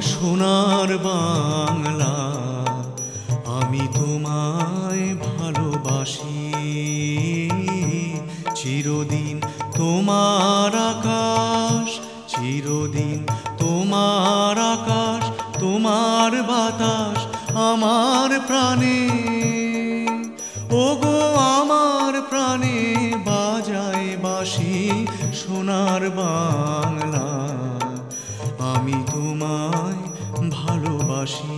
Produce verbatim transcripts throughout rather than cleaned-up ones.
সোনার বাংলা, আমি তোমায় ভালোবাসি। চিরদিন তোমার আকাশ, চিরদিন তোমার আকাশ, তোমার বাতাস আমার প্রাণে। ওগো আমার প্রাণে বাজায় বাঁশি সোনার বাংলা, আমি তোমায় ভালোবাসি।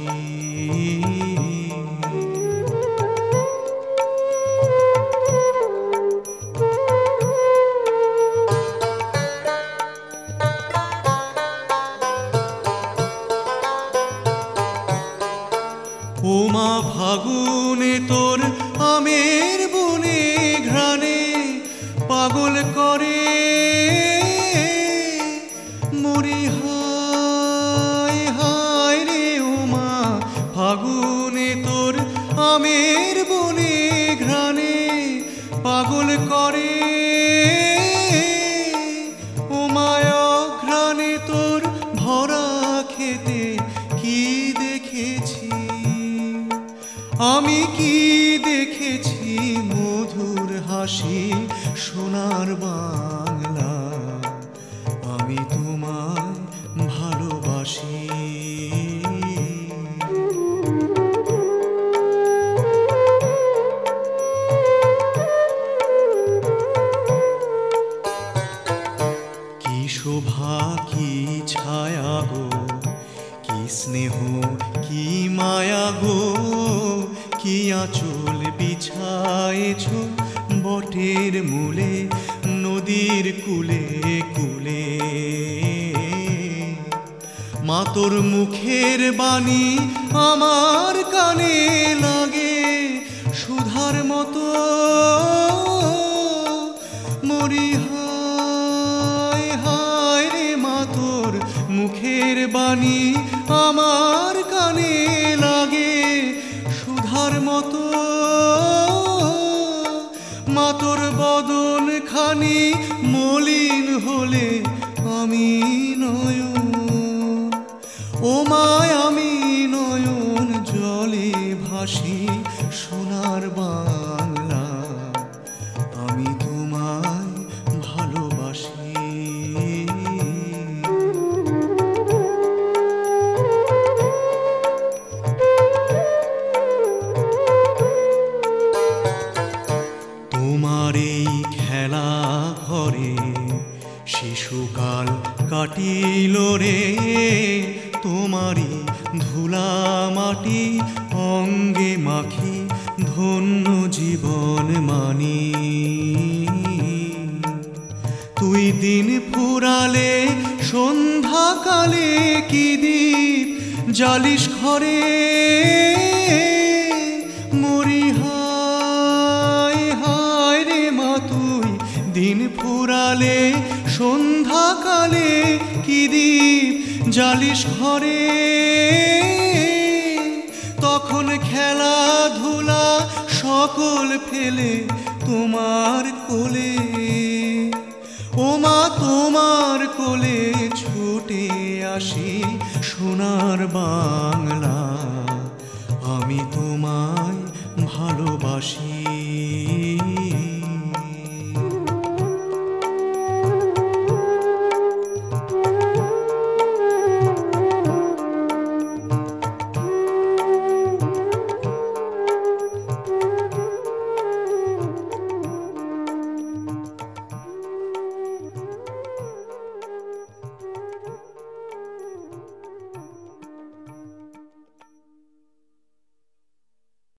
ওমা ফাগুনে তোর আমের বনে ঘ্রাণে পাগল করে মরি, হায় হায় রে। ওমা ফাগুনে তোর আমের বনে ঘ্রাণে পাগল করে, ওমায় ঘ্রাণে তোর ভরা খেতে কি দেখেছি আমি, কি দেখেছি মধুর হাসি সোনার বাংলা, আমি তোমায় ভালোবাসি। কি শোভা কি ছায়া গো, কি স্নেহ কি মায়া গো, কি আঁচল বিছায়েছ বটের মূলে নদীর কূলে কূলে। মা তোর মুখের বাণী আমার কানে লাগে সুধার মতো, মরি হায় হায় রে। মা তোর মুখের বাণী আমার কানে লাগে সুধার মতো, মা তোর বদন খানি মলিন হলে আমি নয়ন, ও মায় আমি নয়ন জলে ভাসি সোনার বাংলা, আমি তোমায় ভালোবাসি। তোমার এই খেলা ঘরে শিশুকাল কাটিল রে, তোমারই ধুলা মাটি অঙ্গে মাখি ধন্য জীবন মানি। তুই দিন ফুরালে সন্ধ্যাকালে কি দীপ জালিস ঘরে, মরি হায় হায় রে। মা তুই দিন ফুরালে সন্ধ্যাকালে কি দীপ জালিস ঘরে, তখন খেলাধুলা সকল ফেলে তোমার কোলে, ও মা তোমার কোলে ছুটে আসি সোনার বাংলা, আমি তোমায় ভালোবাসি।